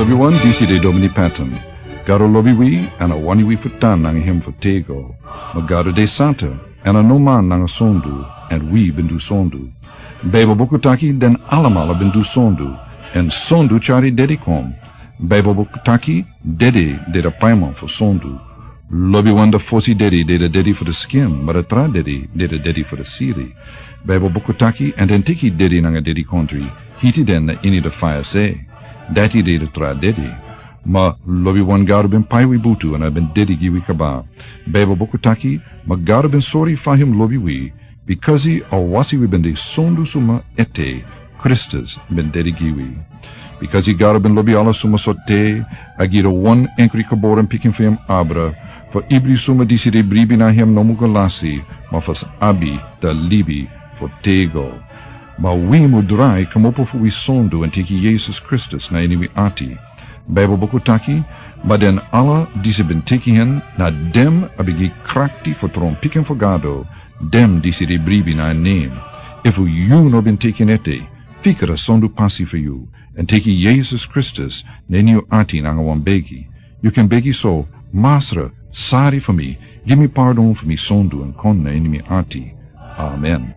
lobi wan disi de domini pattern. Garo lobi wi ana wani wi futan nang him for tego. Magaro de santa ana no man nang sondu and we bindu sondu. Bebo bokutaki den alamala bindu sondu and sondu chari dedikom. Bebo bokutaki dedi de da paimon for sondu. Lobi wanda fosi dedi de the dedi for the skin, but a tra dedi de the dedi for the siri. Bebo bokutaki and then tiki dedi nanga dedi country. Hiti den na ini the fire say. Dati de the tra dedi. Ma lobi wan garu ben pai wi butu and I ben dedi giwi kaba. Bebo bokutaki ma garu ben sorry for him lobi wi because he or wasi wi ben de sondu suma ete Christus ben dedi giwi. Because he garu ben lobi ala suma sote agira one enkri kaboran picking for him abra for ibri suma disi de bribi na him no mugalasi ma fas abi da libi for tego. Ma wi mudrai kamopo fu wi sondu and tiki Jesus Christus na ini wi ati. Bible bokutaki, maar den alle die ze ben teki hen, na dem abigi krakti for tron piken for gado, dem die ze de bribi na neem. If you no ben teki ete, fikera sondu passi for you, and teki Jesus Christus, nen you ati nanga wan begi. You can begi so, Masra, sorry for me, give me pardon for me sondu and konna in me ati. Amen.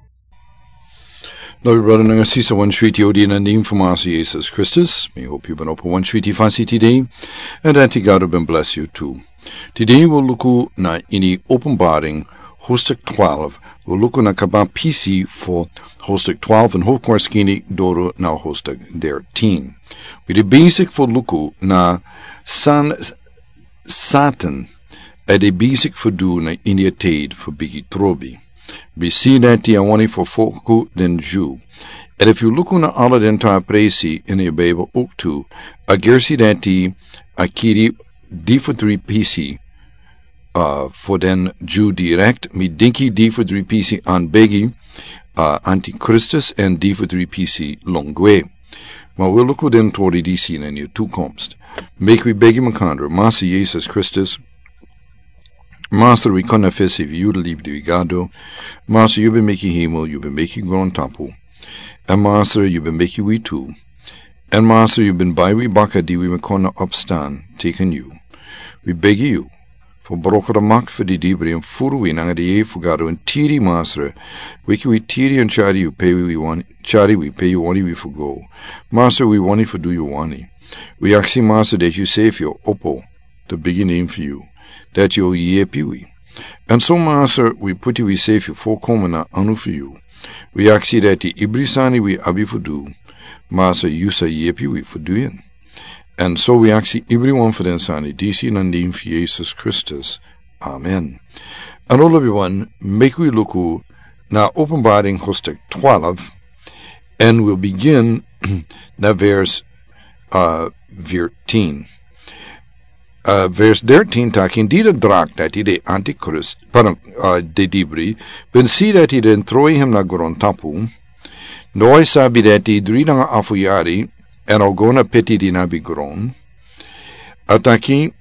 Nou, brother, nanga sisa one shwiti odi na neem from our Jesus Christus. We hope you've been open one shwiti fancy today, and that God will bless you too. Today we'll look na ini openbaring hoofdstuk 12. We'll look na kaba PC for hoofdstuk 12 and hoofdkwarskini doro na hoofdstuk 13. We de basic for luku na Satan de basic for do na ini tijd for bigi trobi. We see that die awani for foku den Jew. And if you look on alle den ta presi in je Bijbel ook toe, agersi dat die akiri die voor 3 PC voor den Jew direct, mi dinki die voor 3 PC aan begi anti-Christus en die voor 3 PC longwe. Maar we look den tori die zien in je toekomst. Make we begi makandra, Master Jesus Christus, Master, we confess if you leave the vigado. Master, you've been making hemel, you've been making grown tapu. And Master, you've been making we too. And Master, you've been by we bakadi, we makona upstand, taken you. We beg you, for broker the mak for the debris and furu nanga de fugado and tiri Master. Wiki we tiri and chari you pay we want, chari we pay you wani we for go. Master, we wani for do you wani. We actually Master that you save your oppo, the beginning for you. That you yepi we. And so, Master, we put you, we save you for komena anu for you. We ask you that the ibrisani we abi for do. Master, you say yepi we for doing. And so we ask everyone for the sani, DC nandim for Jesus Christus. Amen. And all everyone, make we look na openbaring hoofdstuk 12, and we'll begin na verse 13. Vers 13 takin die de draak dat hij de antichrist, de dibri, ben si dat hij den troi hem na gron tapu, noi sabi dat hij 3 nanga afuyari, en ogona peti di na bigron, ataki,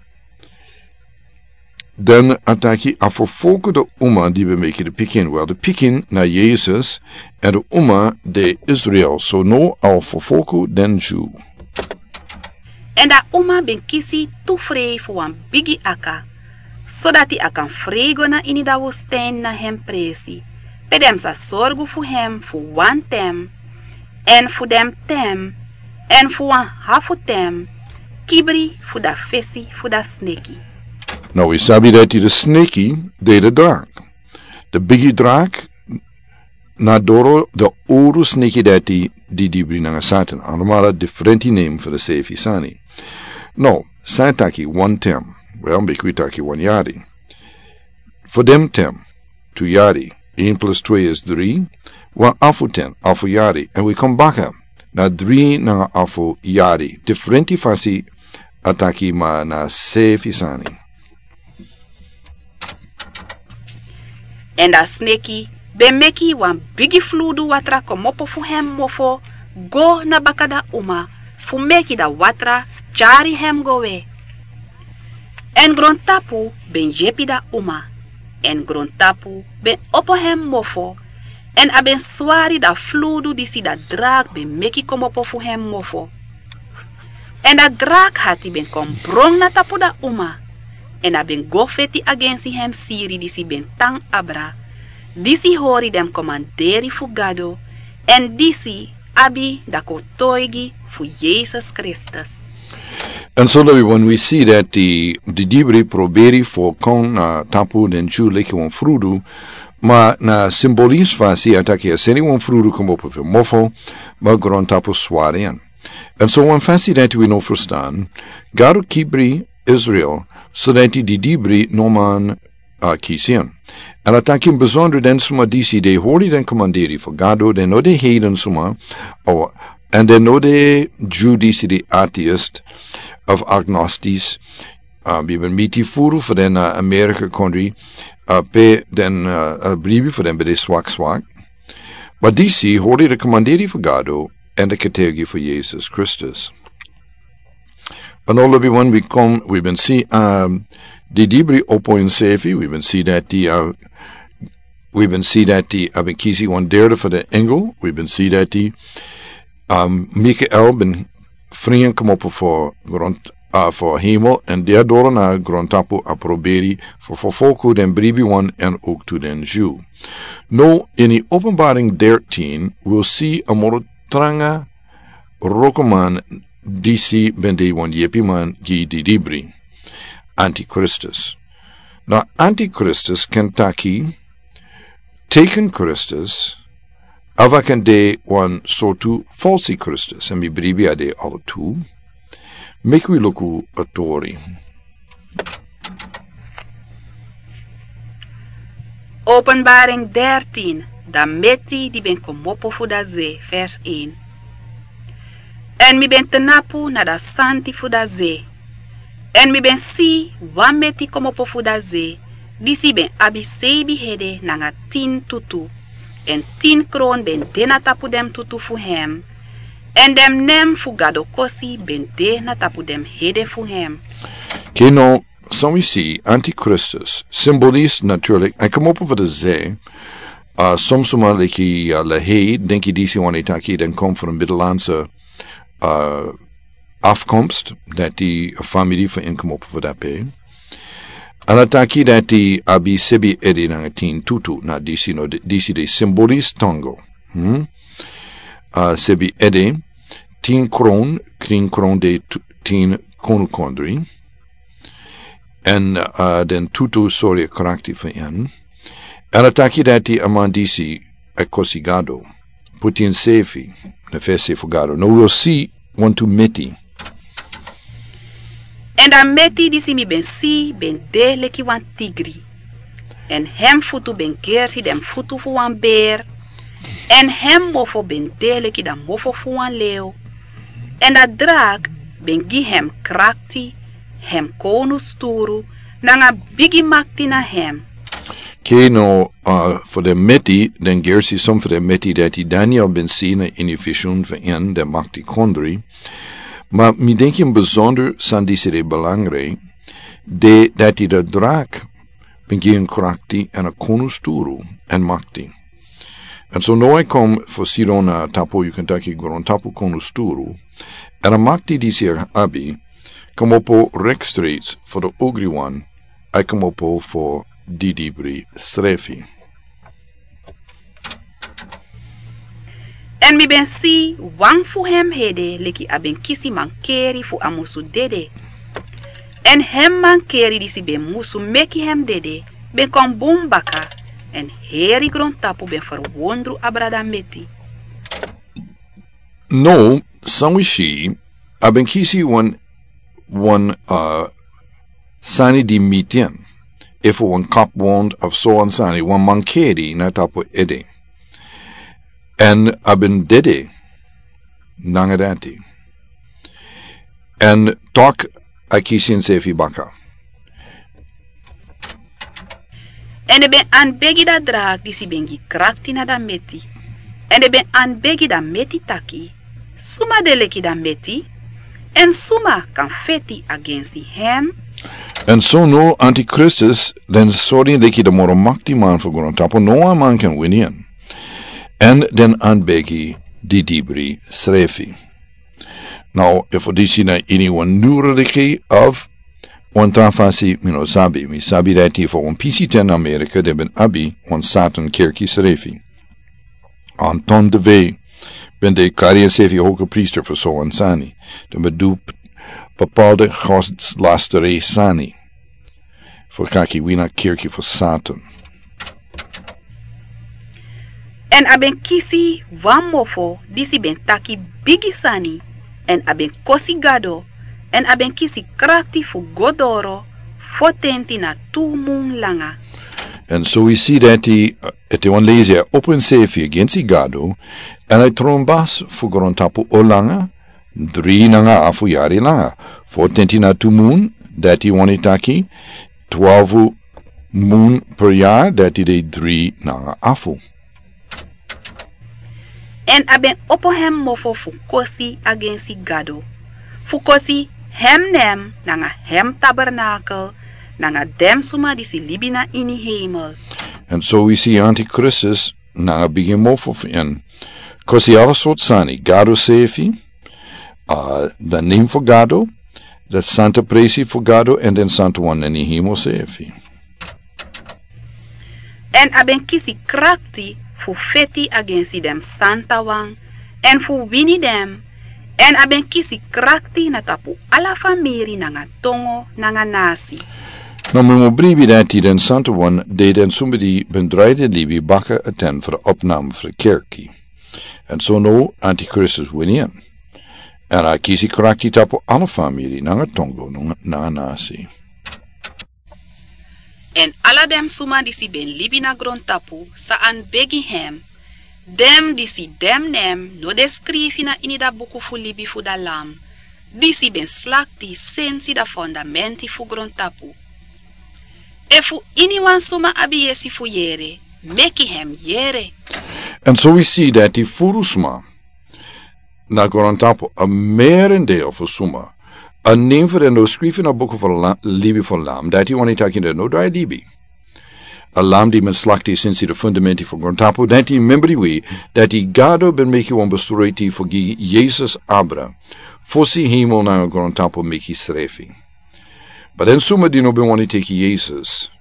dan ataki afofoku de umma die we make de pikin, wel de pikin na Jezus, en de umma de Israel, so no afofoku den Jew. En dat oma ben kisi tu vrij voor een bigi aka, zodat hij kan vrego na in de woestijn na hem presi. Pedem sa zorgen voor hem voor one tem, en voor dem tem, en voor een half tem, kibri voor dat fesi voor dat sneki. Nou, we sabi dat die de sneki de de draak. De bigi draak, na doro de oru sneki dat die dibri nanga Satan. Allemaal differenti name voor de sefi sani. No, Sataki one tem. Well, Bekwitaki one yari. For them tem, 2 yari. 1 plus 2 is 3. One afu 10, afu yari. And we come back up. Na 3 na afu yari. Differenti fasi ataki ma na sefi sani. En dat sneki, ben meki wan bigi fludu watra komopo fu hem mofo, go na bakada uma, fu meki da watra, chari hem gowe. En grontapu ben jepi da uma, en grontapu ben opo hem mofo, en aben swari da fludu disi da drag ben meki komopo fu hem mofo. En dat draak hati ben kom brong na tapu da uma. En a ben gofeti agensi hem siri disi ben tang abra. Disi hori dem commanderi fu gado. En disi abi da kotoigi fu Jesus Christus. And so when we see that the dibri proberi for kon tapu den Jew leki wan frudu, ma na symbolis fasi ataki aseni wan frudu kom op of mofo, ma gron tapu swarian. And so when fasi that we know verstaan, garu kibri Israel, so that die dibri noman kisian. En ataki bijzonder den suma disi de hori den commanderi for gado, den no de heden suma, en den no de Jew disi de atheist, of agnostisch. We hebben miti furu voor den Amerika country, pe den brieven voor den bij de zwak. Maar die hoorde de commanderi voor Gado en de categorie voor Jezus Christus. And all of you when we been see the dibri opo in sefi, we been see that die abenkisi one derde voor de engel, we been see that die Michael ben vrienden kom op voor hemel en daardoor naar grondtapu aproberi voor volku den bribi one en ook to den Jew. Nou, in die openbaring 13 we'll see a morotranga rokoman disi ben de one jepiman gi di dibri. Antichristus. Nou, Antichristus Kentucky taken Christus avakan de one soortu falsi Christus. En mi bribi ade alle toe. Make we look at Tori. Openbaring 13. Da meti die ben komopo fu da zee. Vers 1. En mi ben tenapu na da santi fu da zee. En mi ben si wan meti komopo fu da zee. Disi ben abisebi hede nanga 10 tutu. En 10 kroon ben dena tapu dem tutu fu hem. En dem nem fu gado kosi ben dena tapu dem hede fu hem. Okay, nou, so we see Antichristus, symbolisch natuurlijk, hij komt op over de zee. Soms maar like Lahey, denk je die wanneer taki dan komt van een Middellandse afkomst, dat die familie van inkom op over dat pe. En dat taki dat die abi sebi edi na 10 tutu, na disi de symbolisch tongo. Sebi edi 10 kroon de 10 konukondri. En den tutu sorry karakter van en. En ataki dat die amandisi ekosigado. Putin sefi. Na fese fogado. No we'll see one to meti. En dan meti disi mi ben si ben de leki wan tigri. En hem futu ben kersi dem futu fu wan beer. En hem mofo ben de leki dan mofo fu wan leeuw. En dat draak ben gi hem krakti. Hem konus turu, nanga bigi makti na hem. Keno, voor de meti, den gersi som voor de meti dat die Daniel ben zien in die visioen van en, de makti kondri. Maar mi denk je bijzonder san die belangrijk, dat die de draak ben gi een krakti en een konus turu en makti. En zo nou kom voor Sirona tapu, je kunt ook gewoon tapu konus turu. En een makti die zich abi, kom op rechtstreeks voor de ogriwan. Ik kom op voor didibri strefi. En mi ben si wang fu hem hede leki aben kisi mankeri fu amusu dede. En hem mankeri disi ben musu meki hem dede ben kon bombaka. En heri grondtapu ben verwondru abrada meti. No, sanwishi aben kisi one sani di mitian. If one kap wond of so on sani, one mankeri na tapo ede. En aben dede nangadati. En talk akisin sefi baka. En de ben an begi da draak disi bengi krakti na da meti. En de ben an begi da meti taki. Suma de leki da meti. En suma kan feti against hem. En so no Antichristus, den sorry dat je de moromakti man voor grond tapo, no man kan winnen. En den anbegi di dibri srefi. Now, if odisi na anyone new religi of wan tafasi mino sabi, mi sabi dati for wan PC10 Amerika de ben abi wan Satan kerki serefi. Anton de Vee ben de karrière sefi hoge priester voor so ansani. De bedoel bepaalde godslasterij sani. Voor kaki wina kerkje voor Satan. En aben kisi wan mofo disi ben taki bigi sani. En aben kosi gado. En aben kisi krakti fu godoro. Fotenti na 2 moon langa. And so we see that he, at the one lazy open safe against the gado, and I trombas for grontapu olanga, 3 nanga afu yari langa, 4 na 2 moon, that he wanitaki, 12 moon per year, that he de 3 nanga afu. En aben opo hem mofo fukosi against the gado. Fukosi hem nem nanga hem tabernakel, nanga dem suma disi libina in hemel. And so we see Antichristus nanga begin mofo in. Kosi alle soort sani, gado sefi, the name for gado, the Santa presi for gado, and then Santa one in hemel sefi. En aben kisi krakti fu feti against dem Santa wang, en fu wini dem, en aben kisi krakti na tapu ala famiri nanga tongo nanga nasi. Nou, men moet briefje dat die den Santa one deed en somebody bendraaide libi bakken attend voor de opname voor de kerkie. En zo nou Antichristus winien. En hij kies ik krakti tapu alle familie nanga tongo nanga nasi. En alla dem suma disi ben libi na grond tapu sa an begi hem. Dem disi dem nem no descrivi na inida buku fu libi fu da lam. Disi ben slakti sensi da fondamenti fu grond tapu. E fu anyone suma abiyesi fu yere, meki hem yere. And so we see that die furusma na gorantapo a merendeel voor suma. A neem voor en no schrijven na boeken van libi van lam, dat die wanneer de no dry libi. A lam die men slakti sinds de fundamenti van gorantapo, dat die member we, dat die gado ben meki wan bestureiti voor Jezus abra. Fossi hemel na gorantapo meki srefi. But then suma die no ben wanneer teki Jezus.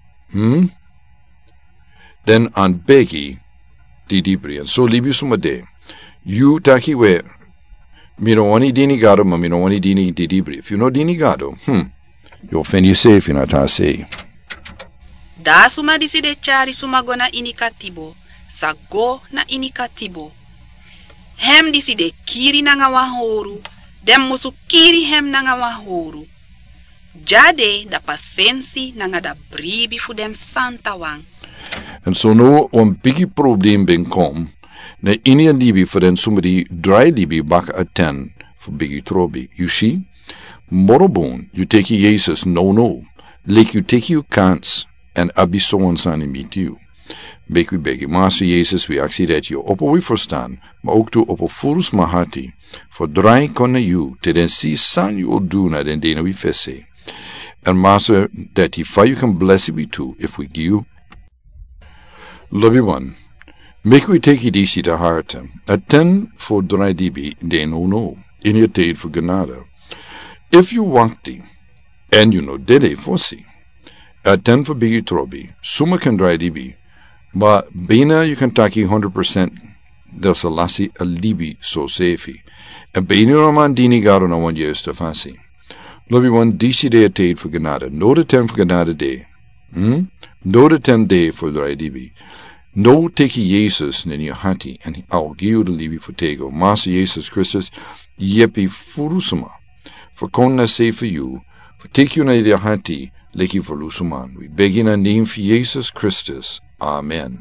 Then an begi di dibri. And so libi suma de. You taki we. Mino wani dini gado ma mino wani dini di dibri. If you know dini gado, you'll find you safe in ata say. Da suma disi de chari suma go na inikatibo. Sa go na inikatibo. Hem disi de kiri nanga wahoru. Dem musu kiri hem nanga wahoru. Jade da pasensi nanga da bribi fu dem Santa wang. En so nou een biggie probleem ben kom, na inie libi voor den somebody dry libi bak a 10 voor biggie trobi. You see? Morobon, you take you Jesus, no. Like you take you kans, en abi so sani meet you. Bek we beg, Master Jezus, we actie dat je op we verstaan, maar ook toe op furus mahati, voor dry konne you, te den si san you do na den dena we fesse. And Master, that he fire you can bless you too, if we give you. Lobby one. Make we take it easy to heart. A 10 for dry DB, then no. In your tijd for genade. If you want the, and you know dede fossi. A 10 for biggie trobi. Summa can dry DB. But bena you can take 100%. There's a lassie a libi so safety. And bena roman dini garo na 1 year to fassi. Lobby one DC day a tijd for genade. No the 10 for genade day. No the 10 day for dry DB. No take Jesus in your hati, and I'll give you the libi for tego. Master Jesus Christus, yepi furusuma. For konna say for you, for take you na your hati, leki for lusuman. We beg in a name for Jesus Christus. Amen.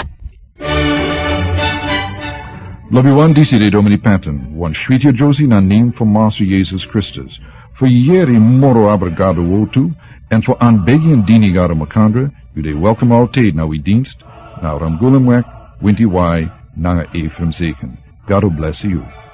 Lobby one DC de Domini Patton, one Shwitya Josie na name for Master Jesus Christus. For yeri moro abrigado wotu, and for aanbegi en dini gado makandra, you de welcome all tijd na we dienst, na Ramgulamwek, Winty Y, Nanga Ephraim Zeken. God bless you.